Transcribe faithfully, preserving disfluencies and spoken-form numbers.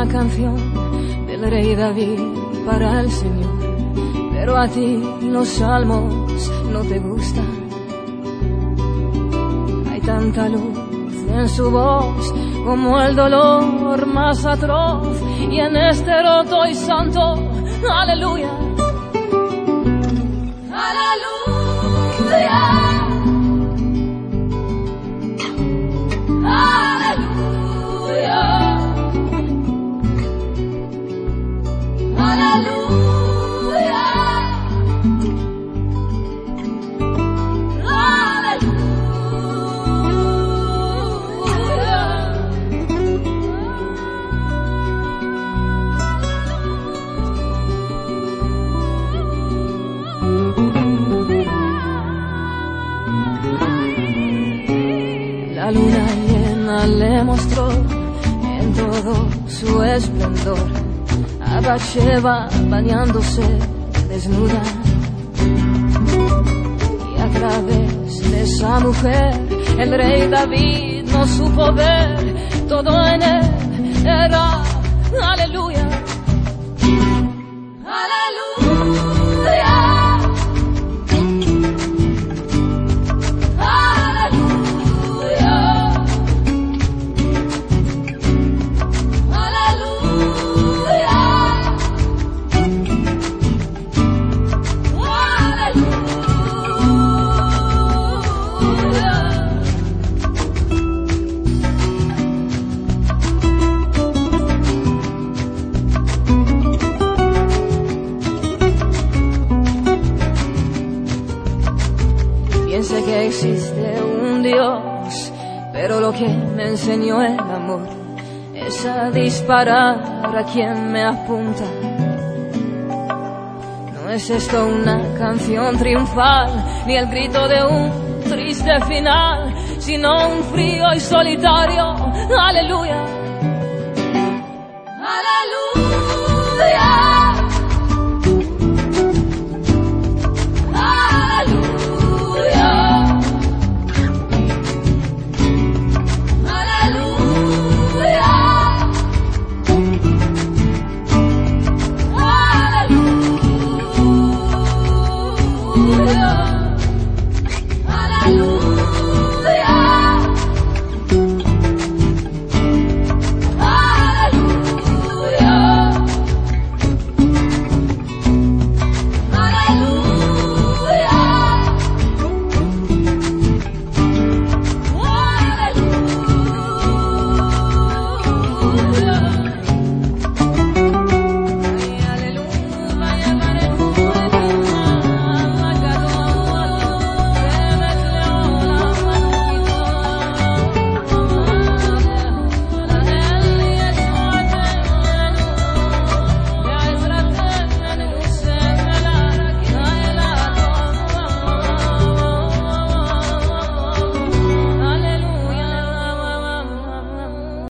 una canción del rey David para el Señor, pero a ti los salmos no te gustan. Hay tanta luz en su voz como el dolor más atroz, y en este roto y santo, aleluya, aleluya, aleluya, aleluya, La luna llena le mostró en todo su esplendor a Bathsheba bañándose desnuda, y a través de esa mujer el rey David no supo ver, todo en él era aleluya, aleluya. Piense que existe un Dios, pero lo que me enseñó el amor es a disparar a quien me apunta. No es esto una canción triunfal, ni el grito de un triste final, sino un frío y solitario aleluya.